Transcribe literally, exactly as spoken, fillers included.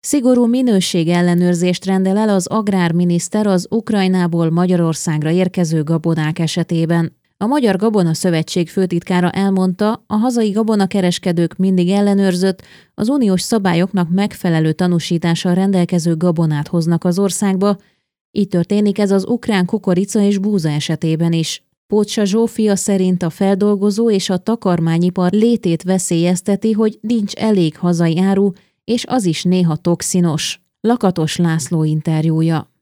Szigorú minőségellenőrzést rendel el az agrárminiszter az Ukrajnából Magyarországra érkező gabonák esetében. A Magyar Gabona Szövetség főtitkára elmondta, a hazai gabonakereskedők mindig ellenőrzött, az uniós szabályoknak megfelelő tanúsítással rendelkező gabonát hoznak az országba, így történik ez az ukrán kukorica és búza esetében is. Pótsa Zsófia szerint a feldolgozó és a takarmányipar létét veszélyezteti, hogy nincs elég hazai áru, és az is néha toxinos. Lakatos László interjúja.